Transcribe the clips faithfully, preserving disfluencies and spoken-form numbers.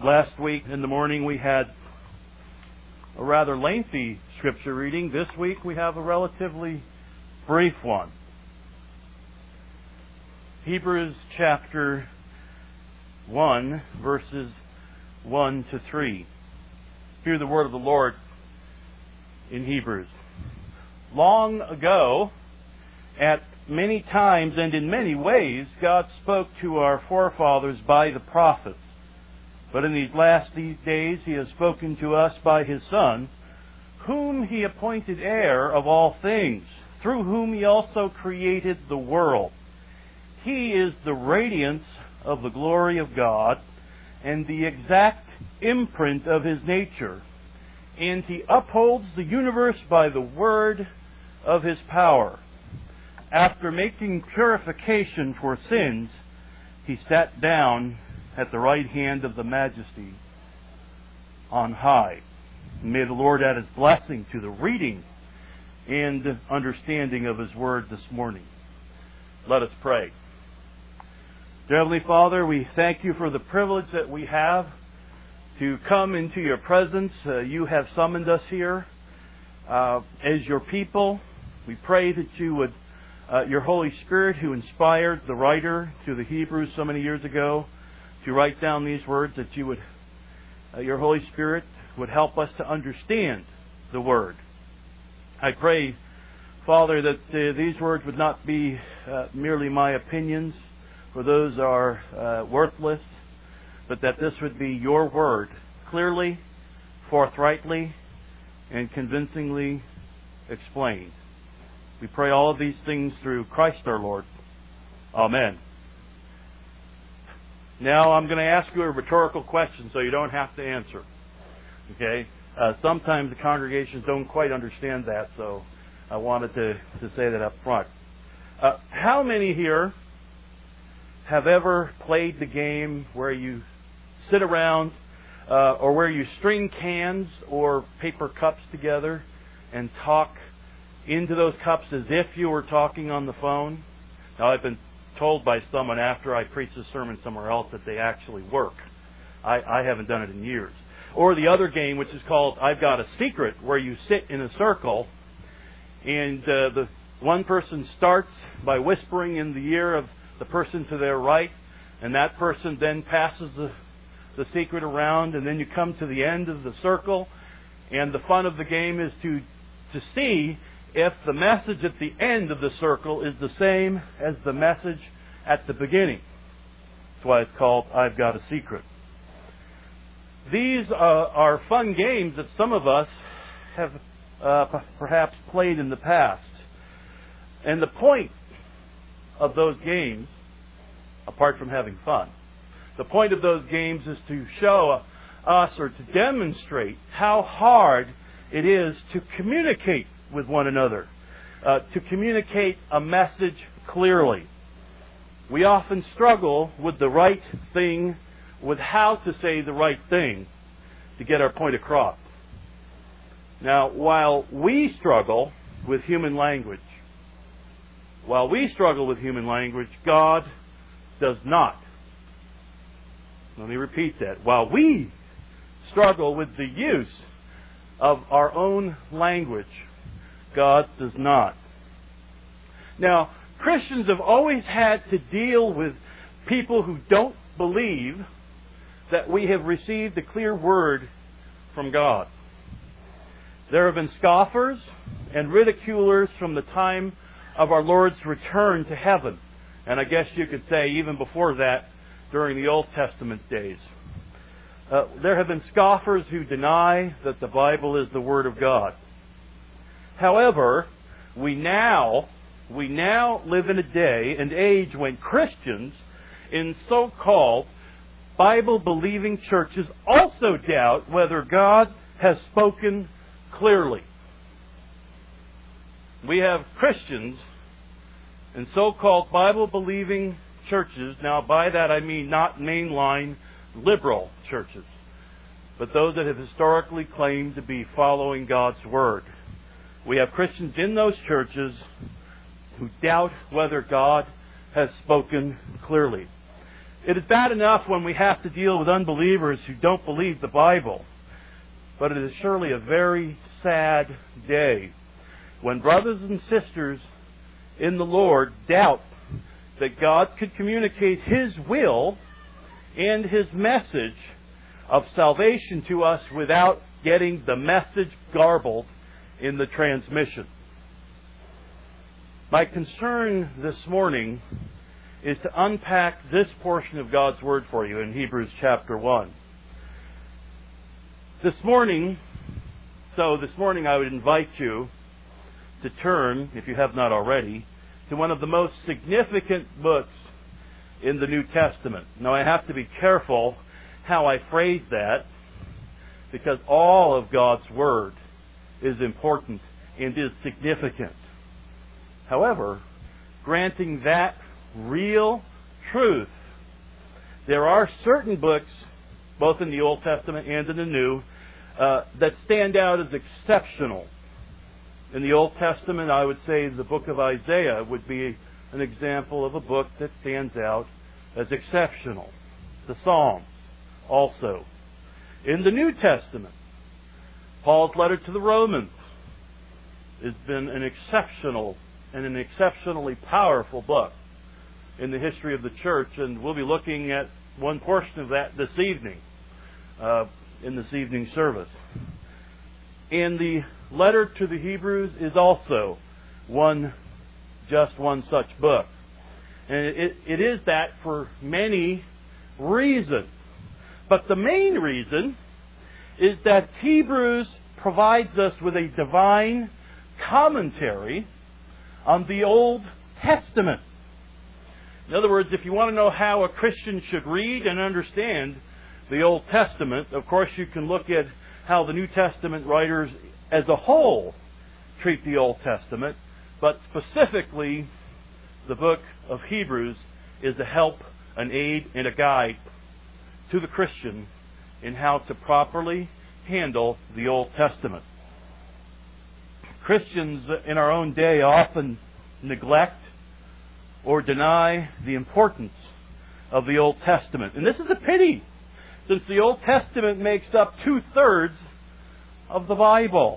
Last week in the morning we had a rather lengthy scripture reading. This week we have a relatively brief one. Hebrews chapter one, verses one to three. Hear the word of the Lord in Hebrews. Long ago, at many times and in many ways, God spoke to our forefathers by the prophets. But in these last these days He has spoken to us by His Son, whom He appointed heir of all things, through whom He also created the world. He is the radiance of the glory of God and the exact imprint of His nature, and He upholds the universe by the word of His power. After making purification for sins, He sat down at the right hand of the Majesty on high. May the Lord add His blessing to the reading and understanding of His Word this morning. Let us pray. Dear Heavenly Father, we thank You for the privilege that we have to come into Your presence. Uh, you have summoned us here uh, as Your people. We pray that You would, uh, Your Holy Spirit, who inspired the writer to the Hebrews so many years ago, to write down these words, that you would, uh, your Holy Spirit would help us to understand the Word. I pray, Father, that uh, these words would not be uh, merely my opinions, for those are uh, worthless, but that this would be Your Word, clearly, forthrightly, and convincingly explained. We pray all of these things through Christ our Lord. Amen. Now I'm going to ask you a rhetorical question so you don't have to answer. Okay? Uh, sometimes the congregations don't quite understand that, so I wanted to, to say that up front. Uh, how many here have ever played the game where you sit around uh, or where you string cans or paper cups together and talk into those cups as if you were talking on the phone? Now, I've been told by someone after I preach a sermon somewhere else that they actually work. I, I haven't done it in years. Or the other game, which is called I've Got a Secret, where you sit in a circle and uh, the one person starts by whispering in the ear of the person to their right, and that person then passes the, the secret around, and then you come to the end of the circle, and the fun of the game is to to see if the message at the end of the circle is the same as the message at the beginning. That's why it's called I've Got a Secret. These uh, are fun games that some of us have uh, p- perhaps played in the past. And the point of those games, apart from having fun, the point of those games is to show us or to demonstrate how hard it is to communicate with one another, uh, to communicate a message clearly. We often struggle with the right thing, with how to say the right thing to get our point across. Now, while we struggle with human language, while we struggle with human language, God does not. Let me repeat that. While we struggle with the use of our own language, God does not. Now, Christians have always had to deal with people who don't believe that we have received a clear word from God. There have been scoffers and ridiculers from the time of our Lord's return to heaven. And I guess you could say even before that, during the Old Testament days. Uh, there have been scoffers who deny that the Bible is the Word of God. However, we now, we now live in a day and age when Christians in so-called Bible-believing churches also doubt whether God has spoken clearly. We have Christians in so-called Bible-believing churches. Now, by that I mean not mainline liberal churches, but those that have historically claimed to be following God's Word. We have Christians in those churches who doubt whether God has spoken clearly. It is bad enough when we have to deal with unbelievers who don't believe the Bible, but it is surely a very sad day when brothers and sisters in the Lord doubt that God could communicate His will and His message of salvation to us without getting the message garbled in the transmission. My concern this morning is to unpack this portion of God's Word for you in Hebrews chapter one. This morning, so this morning I would invite you to turn, if you have not already, to one of the most significant books in the New Testament. Now I have to be careful how I phrase that, because all of God's Word is important and is significant. However, granting that real truth, there are certain books, both in the Old Testament and in the New, uh, that stand out as exceptional. In the Old Testament, I would say the book of Isaiah would be an example of a book that stands out as exceptional. The Psalms also. In the New Testament, Paul's letter to the Romans has been an exceptional and an exceptionally powerful book in the history of the church, and we'll be looking at one portion of that this evening, uh, in this evening service. And the letter to the Hebrews is also one, just one such book. And it, it is that for many reasons. But the main reason is that Hebrews provides us with a divine commentary on the Old Testament. In other words, if you want to know how a Christian should read and understand the Old Testament, of course you can look at how the New Testament writers as a whole treat the Old Testament, but specifically the book of Hebrews is a help, an aid, and a guide to the Christian in how to properly handle the Old Testament. Christians in our own day often neglect or deny the importance of the Old Testament. And this is a pity, since the Old Testament makes up two-thirds of the Bible.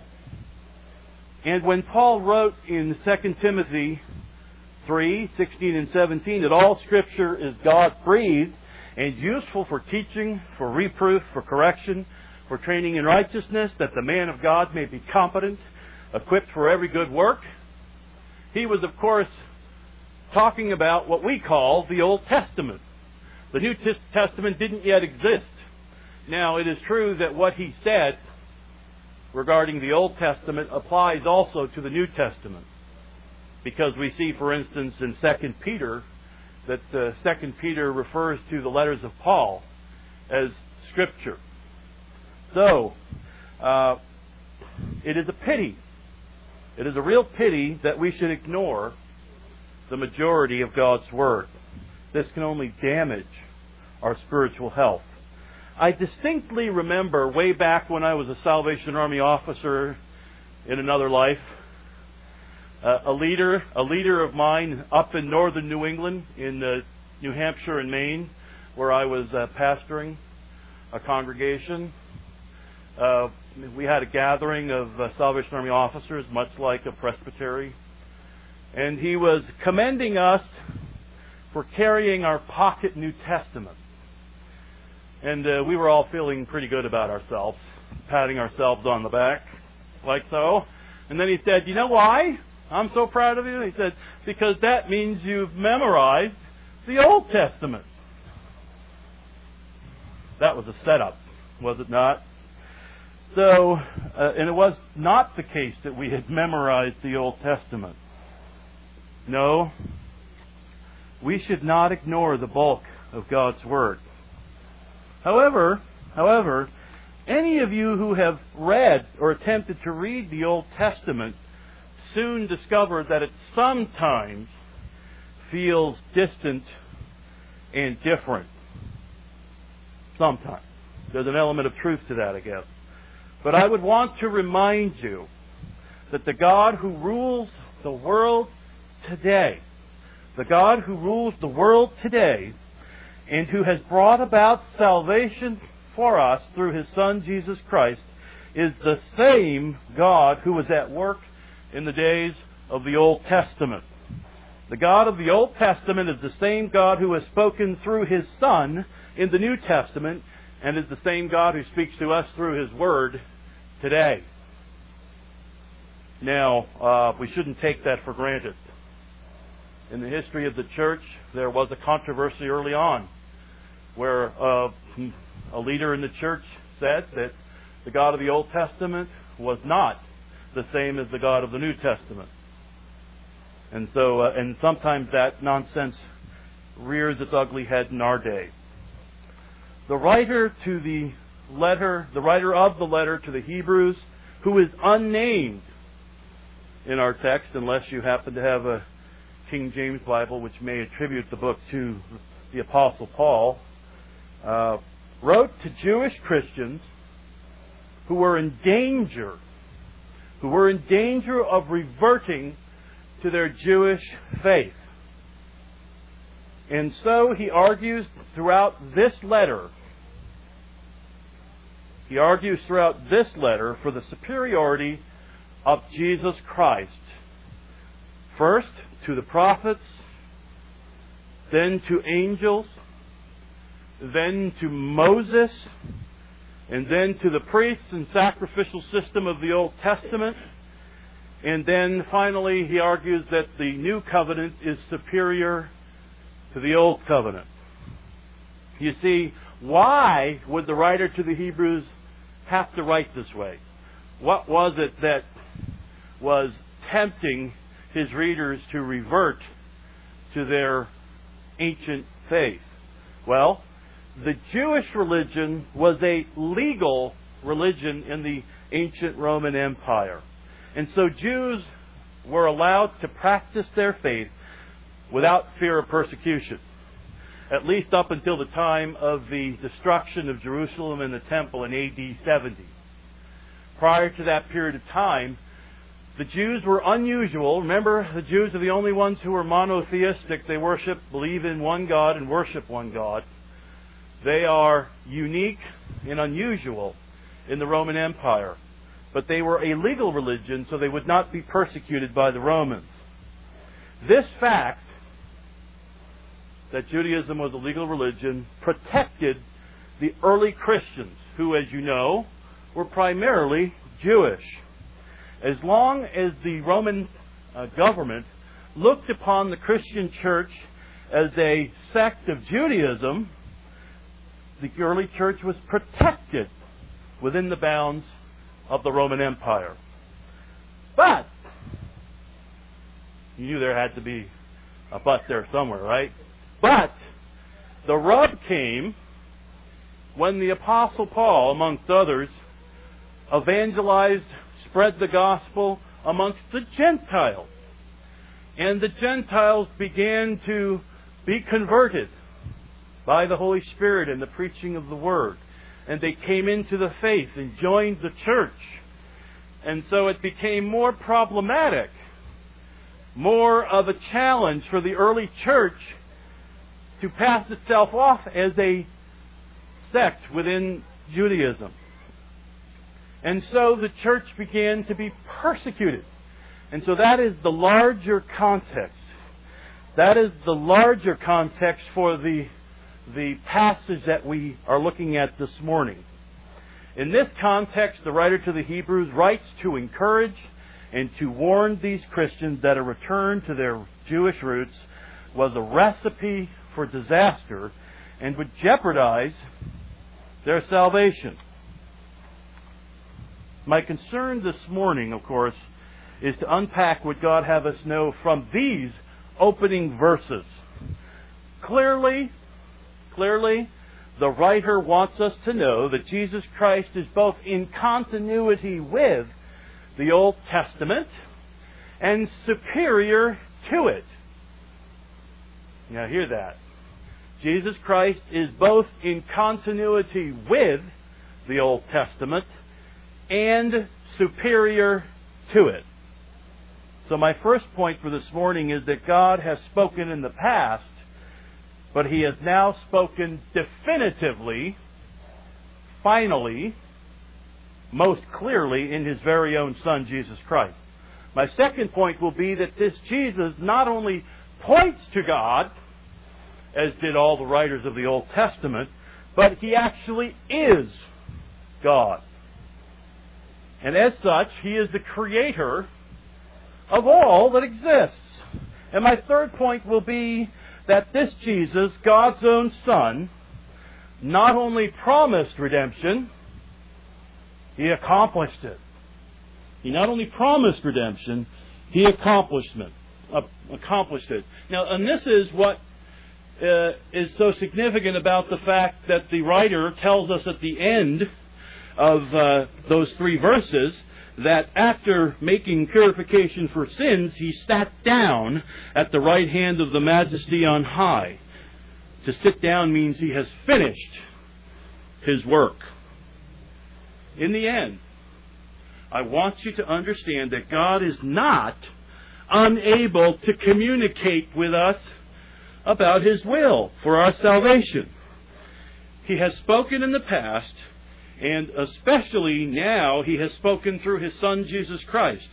And when Paul wrote in Second Timothy three, sixteen and seventeen, that all Scripture is God-breathed and useful for teaching, for reproof, for correction, for training in righteousness, that the man of God may be competent, equipped for every good work, he was, of course, talking about what we call the Old Testament. The New Testament didn't yet exist. Now, it is true that what he said regarding the Old Testament applies also to the New Testament, because we see, for instance, in Second Peter, that uh, Second Peter refers to the letters of Paul as Scripture. So, uh, it is a pity, it is a real pity that we should ignore the majority of God's Word. This can only damage our spiritual health. I distinctly remember way back when I was a Salvation Army officer in another life, uh, a leader, a leader of mine up in northern New England, in uh, New Hampshire and Maine, where I was uh, pastoring a congregation. Uh, we had a gathering of uh, Salvation Army officers, much like a presbytery. And he was commending us for carrying our pocket New Testament. And uh, we were all feeling pretty good about ourselves, patting ourselves on the back, like so. And then he said, "You know why I'm so proud of you?" He said, "Because that means you've memorized the Old Testament." That was a setup, was it not? So, uh, and it was not the case that we had memorized the Old Testament. No, we should not ignore the bulk of God's Word. However, however, any of you who have read or attempted to read the Old Testament soon discover that it sometimes feels distant and different. Sometimes. There's an element of truth to that, I guess. But I would want to remind you that the God who rules the world today, the God who rules the world today, and who has brought about salvation for us through His Son, Jesus Christ, is the same God who was at work in the days of the Old Testament. The God of the Old Testament is the same God who has spoken through His Son in the New Testament, and is the same God who speaks to us through His Word today. Now, uh, we shouldn't take that for granted. In the history of the church, there was a controversy early on where uh, a leader in the church said that the God of the Old Testament was not the same as the God of the New Testament. And so, uh, and sometimes that nonsense rears its ugly head in our day. The writer to the letter, the writer of the letter to the Hebrews, who is unnamed in our text, unless you happen to have a King James Bible, which may attribute the book to the Apostle Paul, uh, wrote to Jewish Christians who were in danger, who were in danger of reverting to their Jewish faith. And so he argues throughout this letter, he argues throughout this letter for the superiority of Jesus Christ. First, to the prophets, then to angels, then to Moses, and then to the priests and sacrificial system of the Old Testament. And then finally he argues that the new covenant is superior to the old covenant. You see, why would the writer to the Hebrews have to write this way? What was it that was tempting his readers to revert to their ancient faith? Well, the Jewish religion was a legal religion in the ancient Roman Empire. And so Jews were allowed to practice their faith without fear of persecution, at least up until the time of the destruction of Jerusalem and the temple in A D seventy. Prior to that period of time, the Jews were unusual. Remember, the Jews are the only ones who are monotheistic. They worship, believe in one God and worship one God. They are unique and unusual in the Roman Empire. But they were a legal religion, so they would not be persecuted by the Romans. This fact, that Judaism was a legal religion, protected the early Christians, who, as you know, were primarily Jewish. As long as the Roman uh, government looked upon the Christian church as a sect of Judaism, the early church was protected within the bounds of the Roman Empire. But you knew there had to be a but there somewhere, right? But the rub came when the Apostle Paul, amongst others, evangelized, spread the gospel amongst the Gentiles. And the Gentiles began to be converted by the Holy Spirit and the preaching of the Word. And they came into the faith and joined the church. And so it became more problematic, more of a challenge for the early church to pass itself off as a sect within Judaism. And so the church began to be persecuted. And so that is the larger context. That is the larger context for the the passage that we are looking at this morning. In this context, the writer to the Hebrews writes to encourage and to warn these Christians that a return to their Jewish roots was a recipe for disaster and would jeopardize their salvation. My concern this morning, of course, is to unpack what God have us know from these opening verses. Clearly, Clearly, the writer wants us to know that Jesus Christ is both in continuity with the Old Testament and superior to it. Now hear that. Jesus Christ is both in continuity with the Old Testament and superior to it. So my first point for this morning is that God has spoken in the past but He has now spoken definitively, finally, most clearly in His very own Son, Jesus Christ. My second point will be that this Jesus not only points to God, as did all the writers of the Old Testament, but He actually is God. And as such, He is the creator of all that exists. And my third point will be that this Jesus, God's own Son, not only promised redemption, He accomplished it. He not only promised redemption, He accomplished it. Uh, accomplished it. Now, and this is what uh, is so significant about the fact that the writer tells us at the end of uh, those three verses that after making purification for sins, He sat down at the right hand of the Majesty on high. To sit down means He has finished His work. In the end, I want you to understand that God is not unable to communicate with us about His will for our salvation. He has spoken in the past, and especially now He has spoken through His Son, Jesus Christ.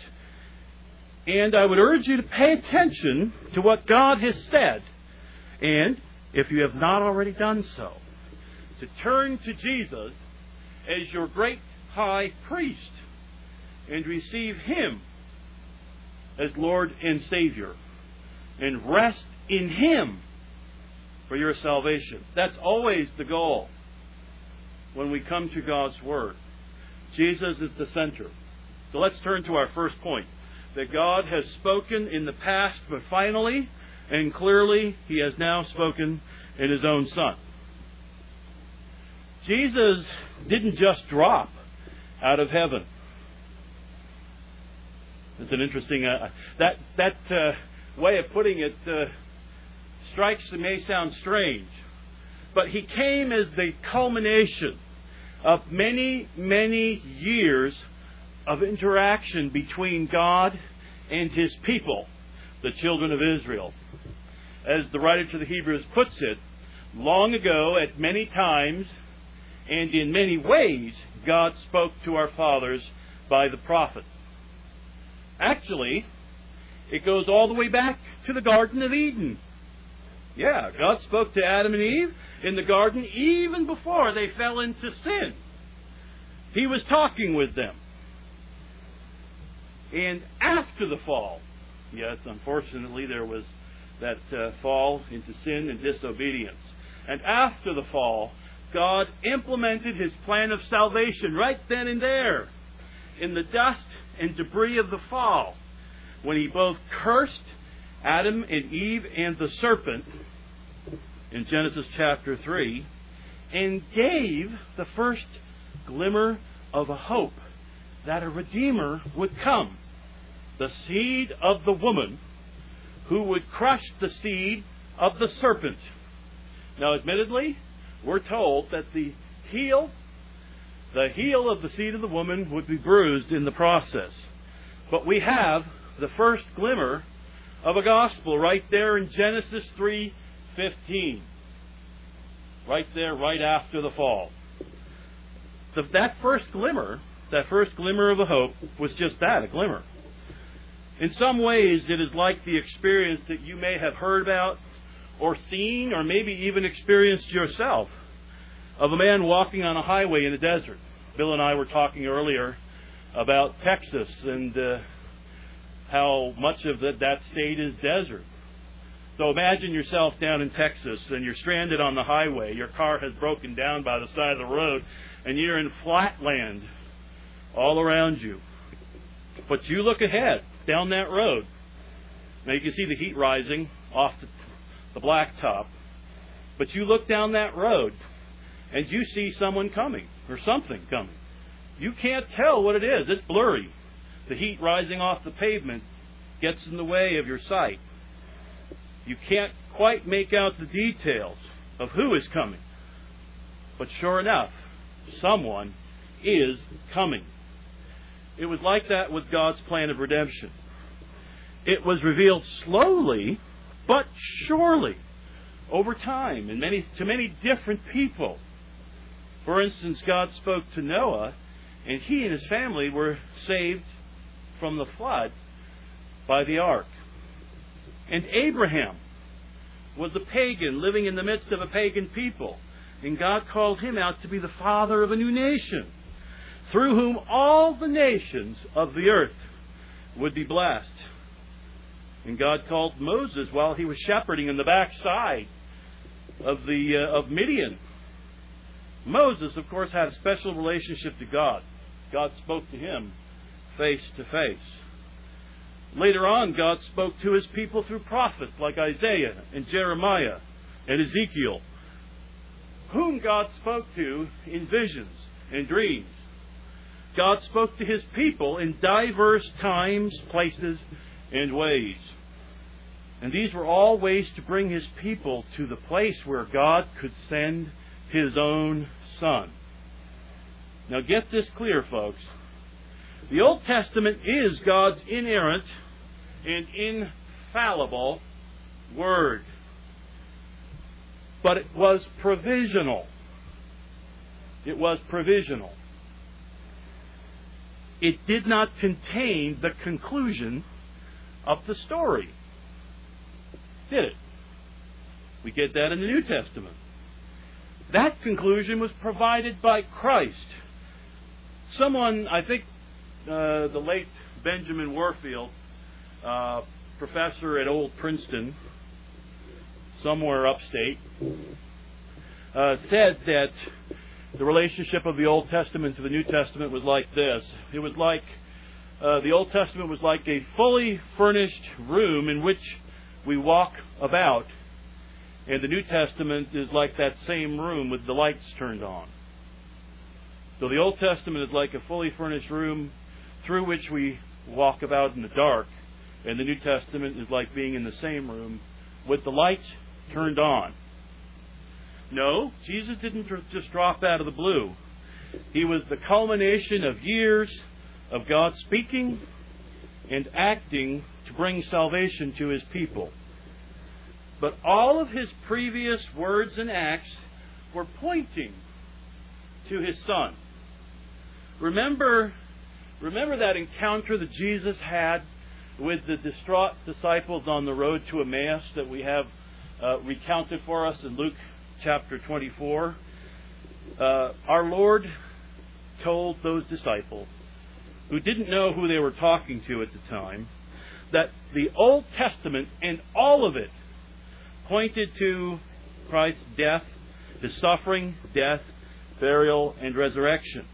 And I would urge you to pay attention to what God has said, and, if you have not already done so, to turn to Jesus as your great high priest and receive Him as Lord and Savior and rest in Him for your salvation. That's always the goal when we come to God's Word. Jesus is the center. So let's turn to our first point, that God has spoken in the past, but finally and clearly He has now spoken in His own Son. Jesus didn't just drop out of heaven. It's an interesting, uh, that that uh, way of putting it uh, strikes and may sound strange, but He came as the culmination of many, many years of interaction between God and His people, the children of Israel. As the writer to the Hebrews puts it, long ago, at many times, and in many ways, God spoke to our fathers by the prophets. Actually, it goes all the way back to the Garden of Eden. Yeah, God spoke to Adam and Eve in the garden even before they fell into sin. He was talking with them. And after the fall, yes, unfortunately there was that uh, fall into sin and disobedience. And after the fall, God implemented His plan of salvation right then and there in the dust and debris of the fall, when He both cursed Adam and Eve and the serpent in Genesis chapter three, and gave the first glimmer of a hope that a Redeemer would come, the seed of the woman, who would crush the seed of the serpent. Now, admittedly, we're told that the heel, the heel of the seed of the woman would be bruised in the process. But we have the first glimmer of a gospel right there in Genesis three fifteen. Right there, right after the fall. The, that first glimmer, that first glimmer of a hope was just that, a glimmer. In some ways, it is like the experience that you may have heard about or seen or maybe even experienced yourself of a man walking on a highway in the desert. Bill and I were talking earlier about Texas and uh, how much of the, that state is desert. So imagine yourself down in Texas and you're stranded on the highway. Your car has broken down by the side of the road and you're in flat land all around you. But you look ahead down that road. Now you can see the heat rising off the, the blacktop. But you look down that road and you see someone coming or something coming. You can't tell what it is. It's blurry. The heat rising off the pavement gets in the way of your sight. You can't quite make out the details of who is coming. But sure enough, someone is coming. It was like that with God's plan of redemption. It was revealed slowly, but surely, over time and many to many different people. For instance, God spoke to Noah, and he and his family were saved from the flood by the ark. And Abraham was a pagan living in the midst of a pagan people, and God called him out to be the father of a new nation, through whom all the nations of the earth would be blessed. And God called Moses while he was shepherding in the backside of the uh, of Midian. Moses, of course, had a special relationship to God. God spoke to him face to face. Later on, God spoke to his people through prophets like Isaiah and Jeremiah and Ezekiel, whom God spoke to in visions and dreams. God spoke to his people in diverse times, places, and ways. And these were all ways to bring his people to the place where God could send his own Son. Now get this clear, folks. The Old Testament is God's inerrant and infallible Word. But it was provisional. It was provisional. It did not contain the conclusion of the story. Did it? We get that in the New Testament. That conclusion was provided by Christ. Someone, I think uh, the late Benjamin Warfield, uh, professor at Old Princeton, somewhere upstate, uh, said that the relationship of the Old Testament to the New Testament was like this. It was like, uh, the Old Testament was like a fully furnished room in which we walk about, and the New Testament is like that same room with the lights turned on. So the Old Testament is like a fully furnished room through which we walk about in the dark, and the New Testament is like being in the same room with the lights turned on. No, Jesus didn't just drop out of the blue. He was the culmination of years of God speaking and acting to bring salvation to his people. But all of his previous words and acts were pointing to his Son. Remember, remember that encounter that Jesus had with the distraught disciples on the road to Emmaus that we have uh, recounted for us in Luke chapter twenty-four? Uh, our Lord told those disciples, who didn't know who they were talking to at the time, that the Old Testament and all of it pointed to Christ's death, his suffering, death, burial, and resurrection.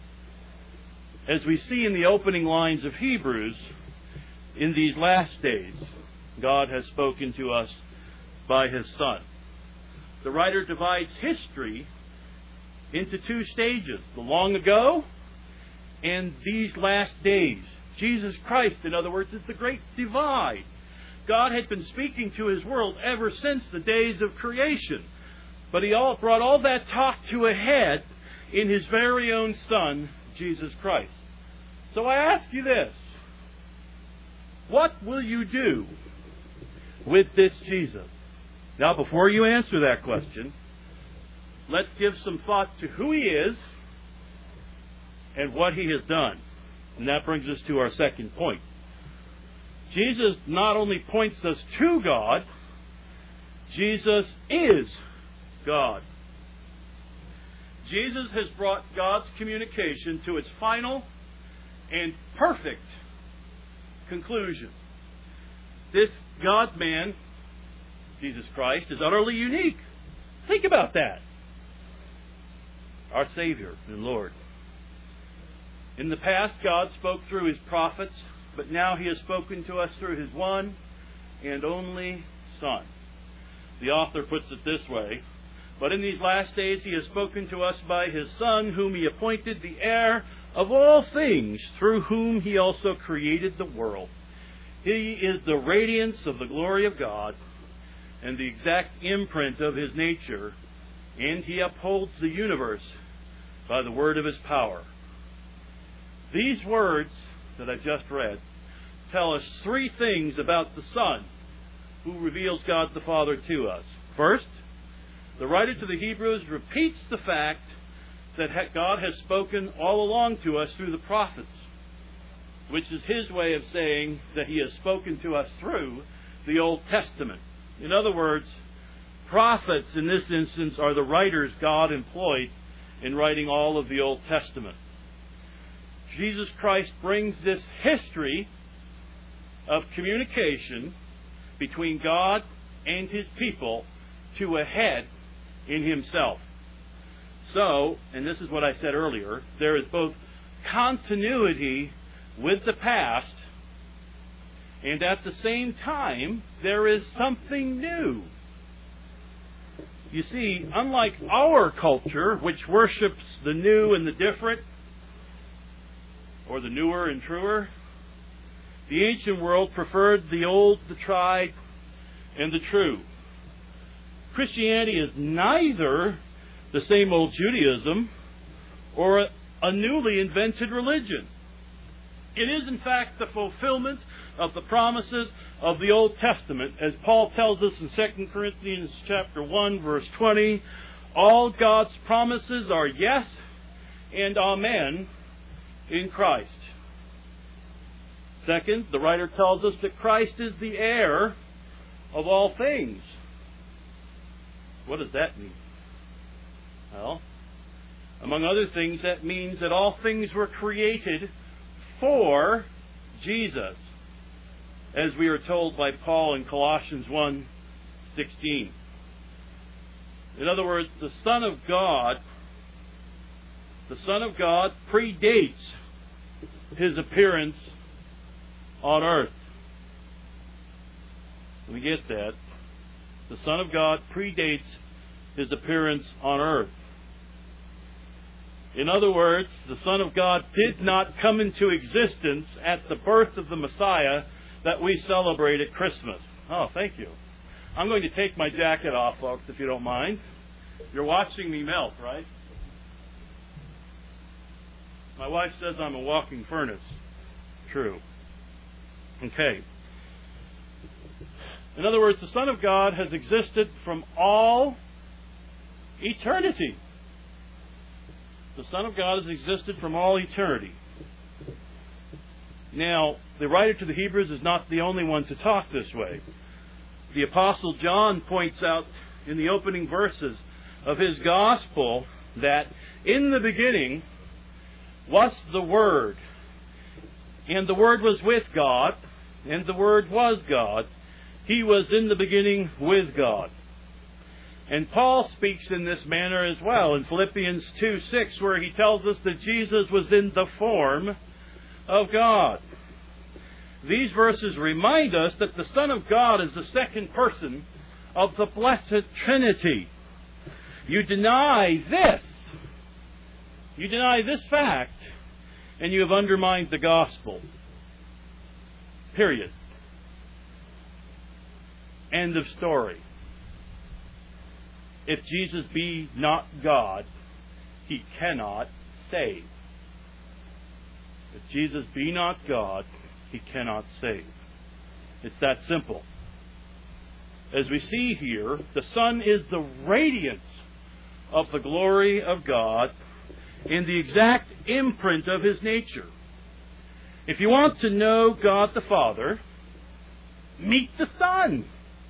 As we see in the opening lines of Hebrews, in these last days, God has spoken to us by his Son. The writer divides history into two stages, the long ago and these last days. Jesus Christ, in other words, is the great divide. God had been speaking to his world ever since the days of creation. But he all brought all that talk to a head in his very own Son, Jesus Christ. So I ask you this. What will you do with this Jesus? Now, before you answer that question, let's give some thought to who he is and what he has done. And that brings us to our second point. Jesus not only points us to God, Jesus is God. Jesus has brought God's communication to its final and perfect conclusion. This God-man, Jesus Christ, is utterly unique. Think about that. Our Savior and Lord. In the past, God spoke through his prophets, but now he has spoken to us through his one and only Son. The author puts it this way: but in these last days he has spoken to us by his Son, whom he appointed the heir of all things, through whom he also created the world. He is the radiance of the glory of God and the exact imprint of his nature, and he upholds the universe by the word of his power. These words that I've just read tell us three things about the Son, who reveals God the Father to us. First, the writer to the Hebrews repeats the fact that God has spoken all along to us through the prophets, which is his way of saying that he has spoken to us through the Old Testament. In other words, prophets in this instance are the writers God employed in writing all of the Old Testament. Jesus Christ brings this history of communication between God and his people to a head in himself. So, and this is what I said earlier, there is both continuity with the past, and at the same time, there is something new. You see, unlike our culture, which worships the new and the different, or the newer and truer, the ancient world preferred the old, the tried, and the true. Christianity is neither the same old Judaism or a, a newly invented religion. It is, in fact, the fulfillment of the promises of the Old Testament, as Paul tells us in Second Corinthians chapter one, verse twenty, all God's promises are yes and amen in Christ. Second, the writer tells us that Christ is the heir of all things. What does that mean? Well, among other things, that means that all things were created for Jesus, as we are told by Paul in Colossians one sixteen. In other words, the Son of God, the Son of God predates his appearance on earth. Let me get that. The Son of God predates his appearance on earth. In other words, the Son of God did not come into existence at the birth of the Messiah that we celebrate at Christmas. Oh, thank you. I'm going to take my jacket off, folks, if you don't mind. You're watching me melt, right? My wife says I'm a walking furnace. True. Okay. In other words, the Son of God has existed from all eternity. The Son of God has existed from all eternity. Now, the writer to the Hebrews is not the only one to talk this way. The Apostle John points out in the opening verses of his Gospel that in the beginning was the Word, and the Word was with God, and the Word was God. He was in the beginning with God. And Paul speaks in this manner as well in Philippians two six, where he tells us that Jesus was in the form of God. These verses remind us that the Son of God is the second person of the Blessed Trinity. You deny this, you deny this fact, and you have undermined the gospel. Period. End of story. If Jesus be not God, he cannot save. If Jesus be not God, he cannot save. It's that simple. As we see here, the Son is the radiance of the glory of God in the exact imprint of his nature. If you want to know God the Father, meet the Son.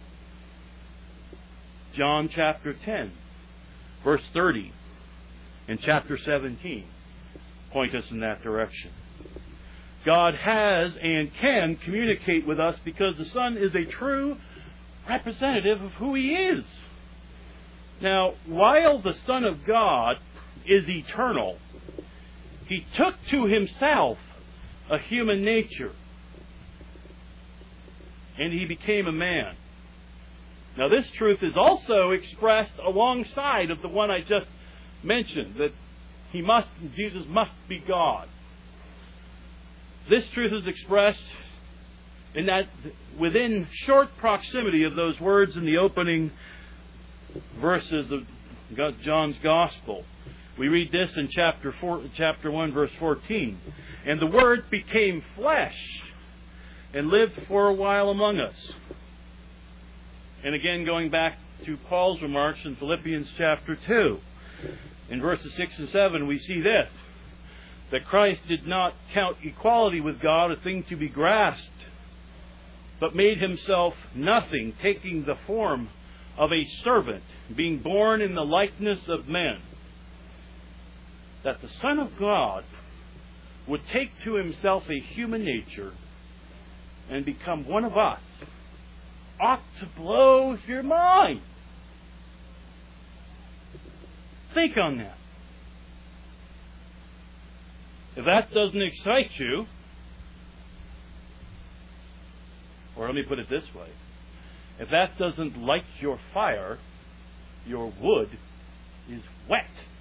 John chapter ten, verse thirty, and chapter seventeen point us in that direction. God has and can communicate with us because the Son is a true representative of who he is. Now, while the Son of God is eternal, he took to himself a human nature, and he became a man. Now, this truth is also expressed alongside of the one I just mentioned, that he must, Jesus must be God. This truth is expressed in that within short proximity of those words in the opening verses of John's Gospel. We read this in chapter four, chapter one, verse fourteen. And the Word became flesh and lived for a while among us. And again, going back to Paul's remarks in Philippians chapter two. In verses six and seven, we see this, that Christ did not count equality with God a thing to be grasped, but made himself nothing, taking the form of a servant, being born in the likeness of men. That the Son of God would take to himself a human nature and become one of us ought to blow your mind. Think on that. If that doesn't excite you, or let me put it this way, if that doesn't light your fire, your wood is wet.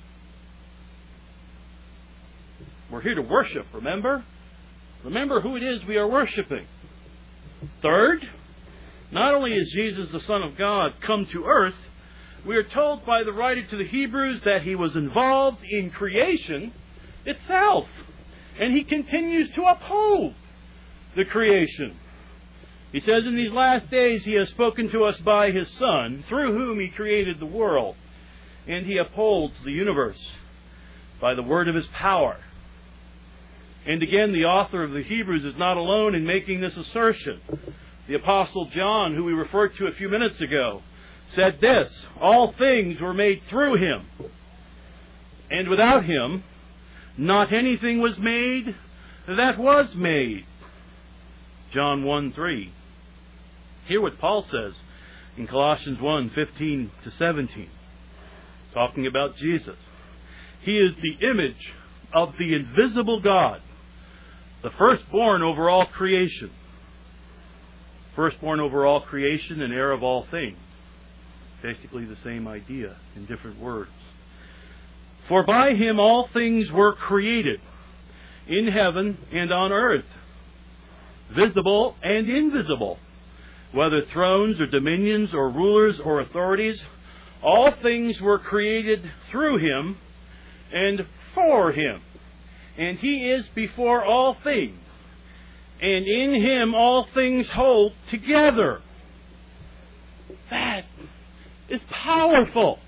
We're here to worship, remember? Remember who it is we are worshiping. Third, not only is Jesus the Son of God come to earth, we are told by the writer to the Hebrews that he was involved in creation itself. And he continues to uphold the creation. He says in these last days he has spoken to us by his Son, through whom he created the world. And he upholds the universe by the word of his power. And again, the author of the Hebrews is not alone in making this assertion. The Apostle John, who we referred to a few minutes ago, said this, all things were made through him, and without him not anything was made that was made. John one three. Hear what Paul says in Colossians one fifteen to seventeen, talking about Jesus. He is the image of the invisible God, the firstborn over all creation. Firstborn over all creation and heir of all things. Basically the same idea in different words. For by him all things were created, in heaven and on earth, visible and invisible, whether thrones or dominions or rulers or authorities, all things were created through him and for him. And he is before all things, and in him all things hold together. That is powerful.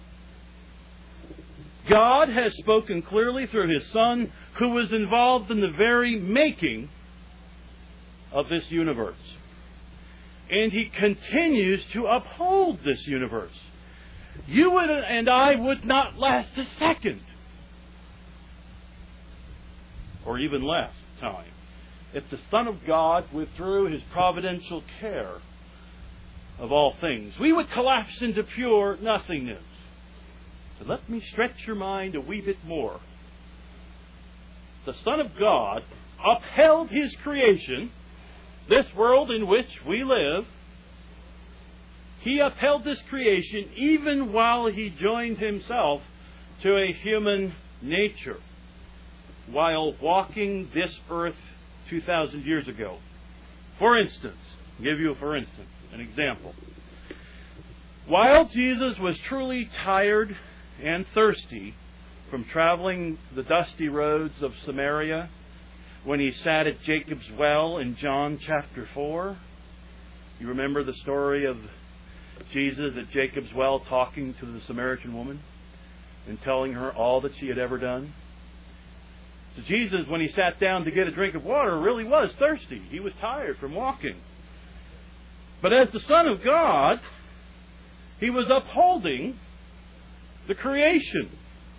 God has spoken clearly through his Son, who was involved in the very making of this universe. And he continues to uphold this universe. You would, and I would not last a second, or even less time, if the Son of God withdrew his providential care of all things. We would collapse into pure nothingness. So let me stretch your mind a wee bit more. The Son of God upheld his creation, this world in which we live. He upheld this creation even while he joined himself to a human nature, while walking this earth two thousand years ago. For instance, I'll give you a for instance, an example. While Jesus was truly tired and thirsty from traveling the dusty roads of Samaria, when he sat at Jacob's well in John chapter four, you remember the story of Jesus at Jacob's well talking to the Samaritan woman and telling her all that she had ever done? So Jesus, when he sat down to get a drink of water, really was thirsty. He was tired from walking. But as the Son of God, he was upholding the creation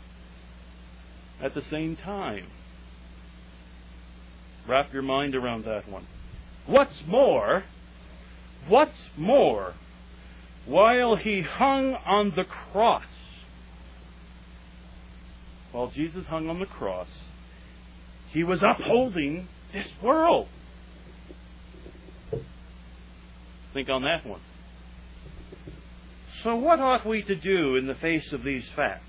at the same time. Wrap your mind around that one. What's more, what's more, while he hung on the cross, while Jesus hung on the cross, he was upholding this world. Think on that one. So what ought we to do in the face of these facts?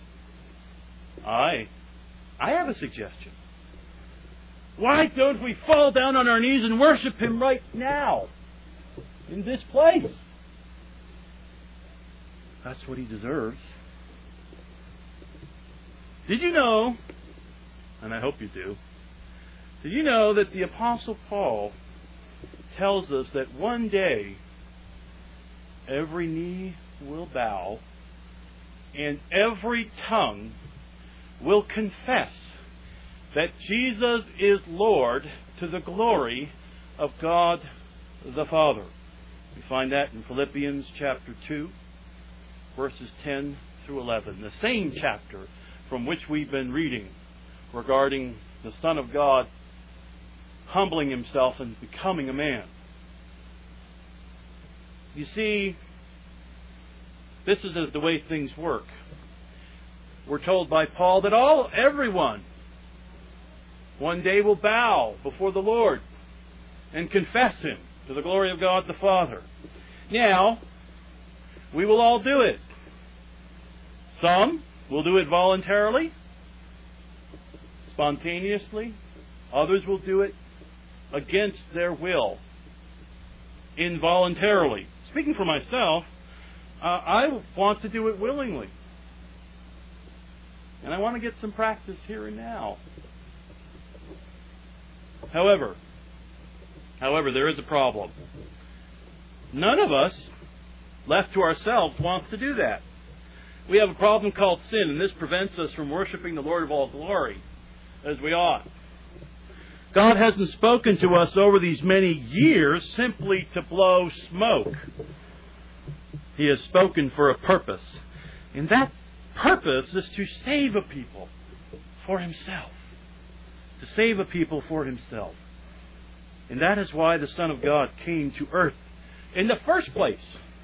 I, I have a suggestion. Why don't we fall down on our knees and worship him right now, in this place? That's what he deserves. Did you know, and I hope you do, did you know that the Apostle Paul tells us that one day every knee will bow, and every tongue will confess that Jesus is Lord to the glory of God the Father. We find that in Philippians chapter two, verses ten through eleven, the same chapter from which we've been reading regarding the Son of God humbling himself and becoming a man. You see, this is the way things work. We're told by Paul that all, everyone, one day will bow before the Lord and confess Him to the glory of God the Father. Now, we will all do it. Some will do it voluntarily, spontaneously. Others will do it against their will, involuntarily. Speaking for myself, uh, I want to do it willingly. And I want to get some practice here and now. However, however, there is a problem. None of us, left to ourselves, wants to do that. We have a problem called sin, and this prevents us from worshiping the Lord of all glory as we ought. God hasn't spoken to us over these many years simply to blow smoke. He has spoken for a purpose. And that purpose is to save a people for Himself. To save a people for Himself. And that is why the Son of God came to earth in the first place.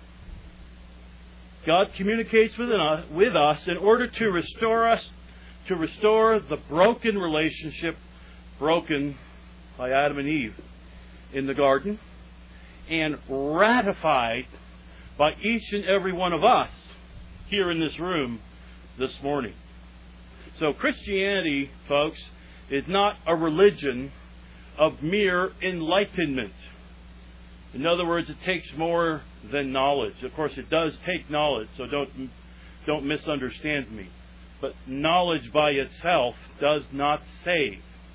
God communicates with us, with us in order to restore us, to restore the broken relationship broken by Adam and Eve in the garden, and ratified by each and every one of us here in this room this morning. So Christianity, folks, is not a religion of mere enlightenment. In other words, it takes more than knowledge. Of course, it does take knowledge, so don't don't misunderstand me. But knowledge by itself does not save.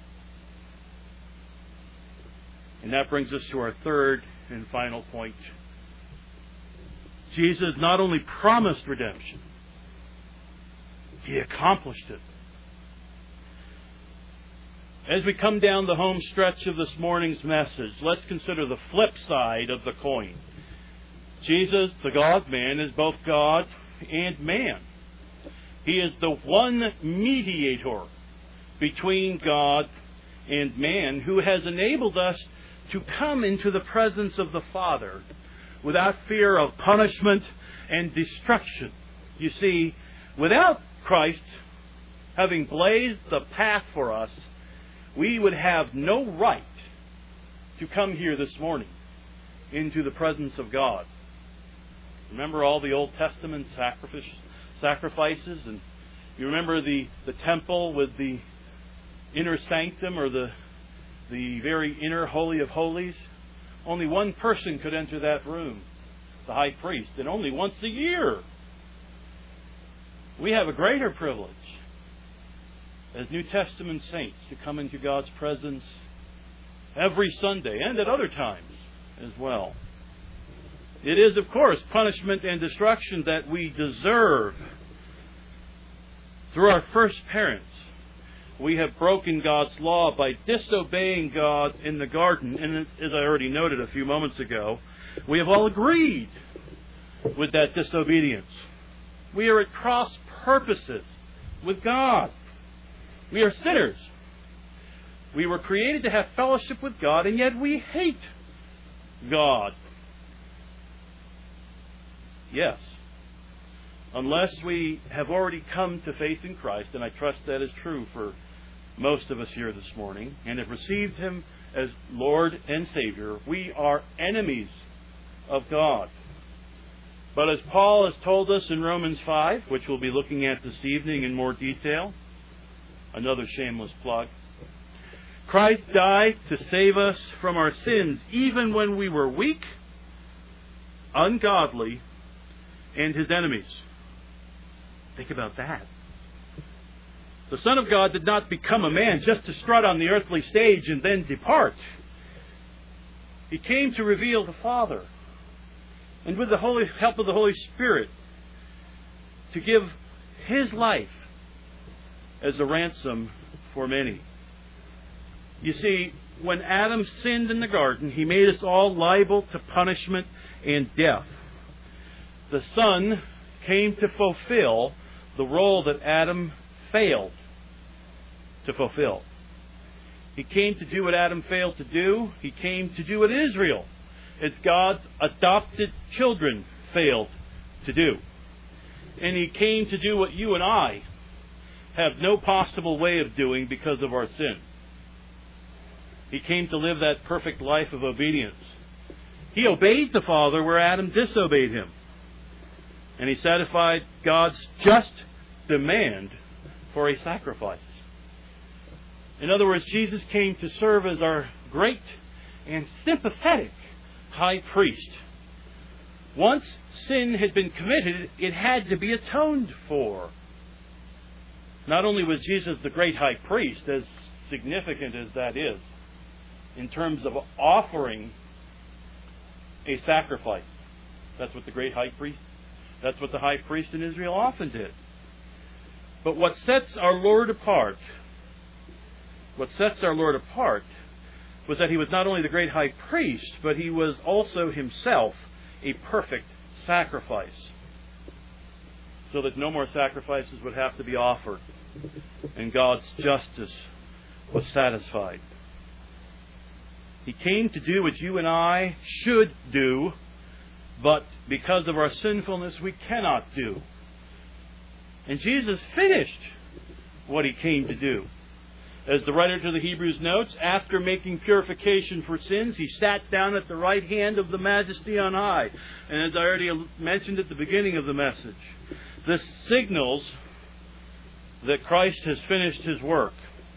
And that brings us to our third and final point. Jesus not only promised redemption, He accomplished it. As we come down the home stretch of this morning's message, let's consider the flip side of the coin. Jesus, the God-man, is both God and man. He is the one mediator between God and man who has enabled us to come into the presence of the Father without fear of punishment and destruction. You see, without Christ having blazed the path for us, we would have no right to come here this morning into the presence of God. Remember all the Old Testament sacrifice, sacrifices? And you remember the, the temple with the inner sanctum, or the, the very inner Holy of Holies? Only one person could enter that room, the high priest, and only once a year. We have a greater privilege as New Testament saints to come into God's presence every Sunday and at other times as well. It is, of course, punishment and destruction that we deserve. Through our first parents, we have broken God's law by disobeying God in the garden, and as I already noted a few moments ago, we have all agreed with that disobedience. We are at cross purposes with God. We are sinners. We were created to have fellowship with God, and yet we hate God. Yes. Unless we have already come to faith in Christ, and I trust that is true for most of us here this morning, and have received Him as Lord and Savior, we are enemies of God. But as Paul has told us in Romans five, which we'll be looking at this evening in more detail, another shameless plug, Christ died to save us from our sins even when we were weak, ungodly, and His enemies. Think about that. The Son of God did not become a man just to strut on the earthly stage and then depart. He came to reveal the Father. and with the holy help of the Holy Spirit, to give His life as a ransom for many. You see, when Adam sinned in the garden, he made us all liable to punishment and death. The Son came to fulfill the role that Adam failed to fulfill. He came to do what Adam failed to do. He came to do what Israel, as God's adopted children, failed to do. And He came to do what you and I have no possible way of doing because of our sin. He came to live that perfect life of obedience. He obeyed the Father where Adam disobeyed Him. And He satisfied God's just demand for a sacrifice. In other words, Jesus came to serve as our great and sympathetic high priest. Once sin had been committed, it had to be atoned for. Not only was Jesus the great high priest, as significant as that is, in terms of offering a sacrifice. That's what the great high priest, that's what the high priest in Israel often did. But what sets our Lord apart, what sets our Lord apart was that He was not only the great high priest, but He was also Himself a perfect sacrifice, so that no more sacrifices would have to be offered, and God's justice was satisfied. He came to do what you and I should do, but because of our sinfulness we cannot do. And Jesus finished what He came to do. As the writer to the Hebrews notes, after making purification for sins, He sat down at the right hand of the Majesty on high. And as I already mentioned at the beginning of the message, this signals that Christ has finished His work.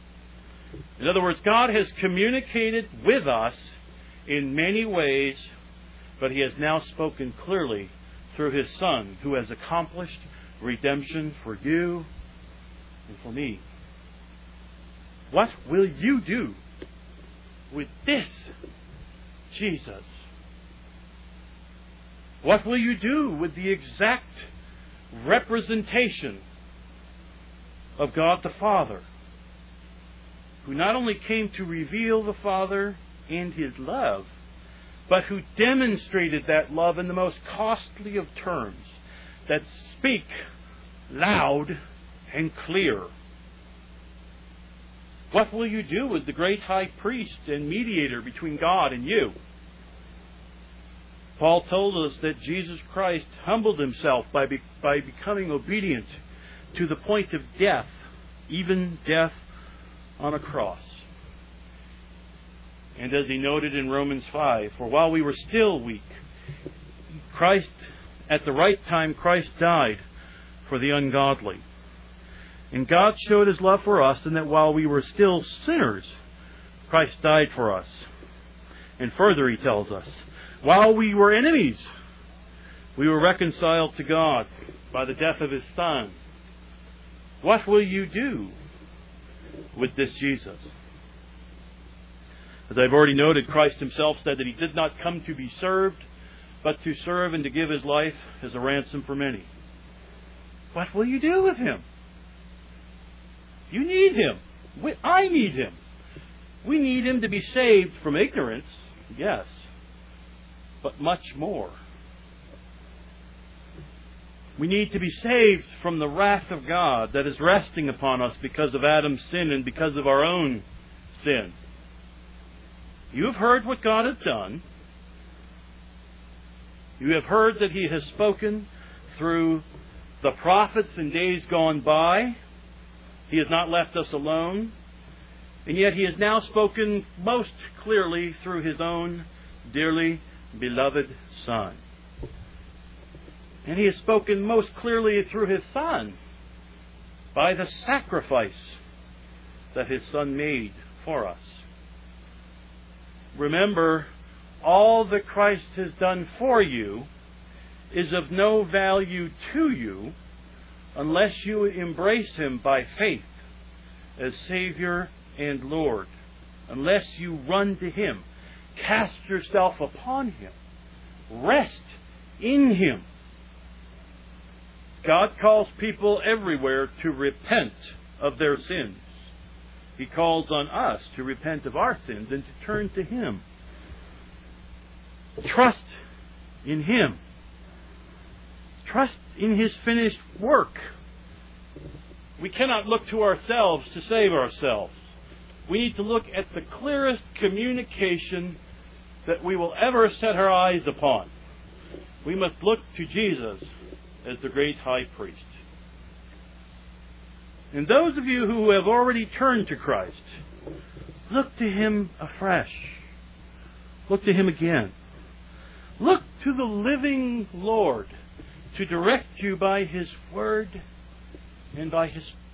In other words, God has communicated with us in many ways, but He has now spoken clearly through His Son, who has accomplished redemption for you and for me. What will you do with this Jesus? What will you do with the exact representation of God the Father, who not only came to reveal the Father and His love, but who demonstrated that love in the most costly of terms that speak loud and clear? What will you do with the great high priest and mediator between God and you? Paul told us that Jesus Christ humbled Himself by, be, by becoming obedient to the point of death, even death on a cross. And as he noted in Romans five, for while we were still weak, Christ, at the right time, Christ died for the ungodly. And God showed His love for us in that while we were still sinners, Christ died for us. And further, He tells us, while we were enemies, we were reconciled to God by the death of His Son. What will you do with this Jesus? As I've already noted, Christ Himself said that He did not come to be served, but to serve and to give His life as a ransom for many. What will you do with Him? You need Him. We, I need Him. We need Him to be saved from ignorance, yes, but much more. We need to be saved from the wrath of God that is resting upon us because of Adam's sin and because of our own sin. You have heard what God has done. You have heard that He has spoken through the prophets in days gone by. He has not left us alone. And yet He has now spoken most clearly through His own dearly beloved Son. And He has spoken most clearly through His Son by the sacrifice that His Son made for us. Remember, all that Christ has done for you is of no value to you unless you embrace Him by faith as Savior and Lord. Unless you run to Him, cast yourself upon Him, rest in Him. God calls people everywhere to repent of their sins. He calls on us to repent of our sins and to turn to Him. Trust in Him. Trust in His finished work. We cannot look to ourselves to save ourselves. We need to look at the clearest communication that we will ever set our eyes upon. We must look to Jesus as the great high priest. And those of you who have already turned to Christ, look to Him afresh. Look to Him again. Look to the living Lord to direct you by His Word and by His